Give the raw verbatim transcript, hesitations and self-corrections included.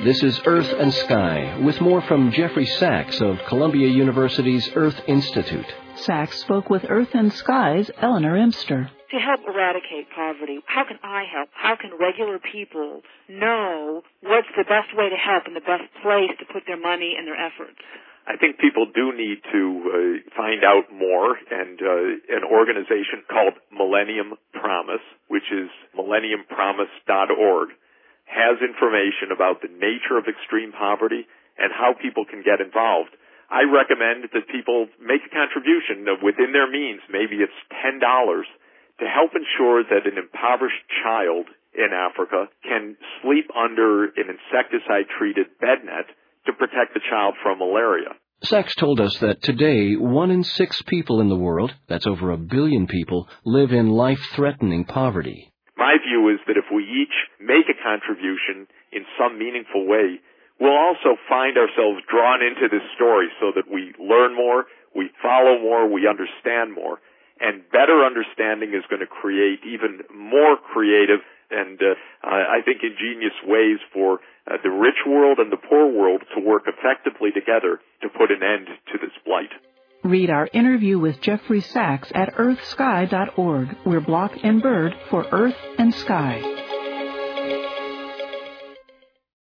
This is Earth and Sky, with more from Jeffrey Sachs of Columbia University's Earth Institute. Sachs spoke with Earth and Sky's Eleanor Imster. To help eradicate poverty, how can I help? How can regular people know what's the best way to help and the best place to put their money and their efforts? I think people do need to uh, find out more, and uh, an organization called Millennium Promise, which is millennium promise dot org, has information about the nature of extreme poverty and how people can get involved. I recommend that people make a contribution within their means. Maybe it's ten dollars to help ensure that an impoverished child in Africa can sleep under an insecticide-treated bed net to protect the child from malaria. Sachs told us that today, one in six people in the world, that's over a billion people, live in life-threatening poverty. My view is that if we each make a contribution in some meaningful way, we'll also find ourselves drawn into this story so that we learn more, we follow more, we understand more. And better understanding is going to create even more creative and, uh, I think, ingenious ways for uh, the rich world and the poor world to work effectively together to put an end to this blight. Read our interview with Jeffrey Sachs at earth sky dot org. We're Block and Bird for Earth and Sky.